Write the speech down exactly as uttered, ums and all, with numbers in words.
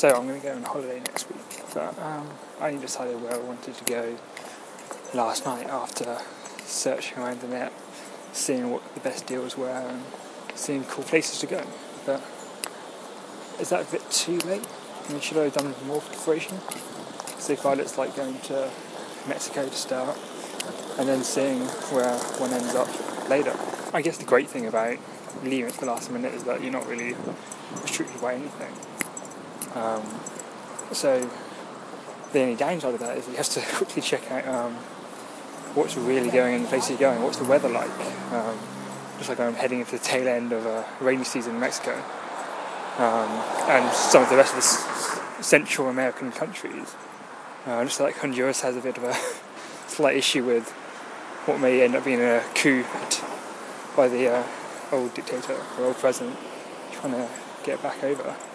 So I'm going to go on holiday next week, but um, I only decided where I wanted to go last night after searching around the net, seeing what the best deals were and seeing cool places to go. But is that a bit too late? I mean, should I have done more preparation? So far it's like going to Mexico to start and then seeing where one ends up later. I guess the great thing about leaving at the last minute is that you're not really restricted by anything. Um, so the only downside of that is you have to quickly check out um, what's really going in the place you're going, what's the weather like. Um, just like I'm heading into the tail end of a rainy season in Mexico, um, and some of the rest of the s- Central American countries. Uh, just like Honduras has a bit of a slight issue with what may end up being a coup by the uh, old dictator or old president trying to get back over.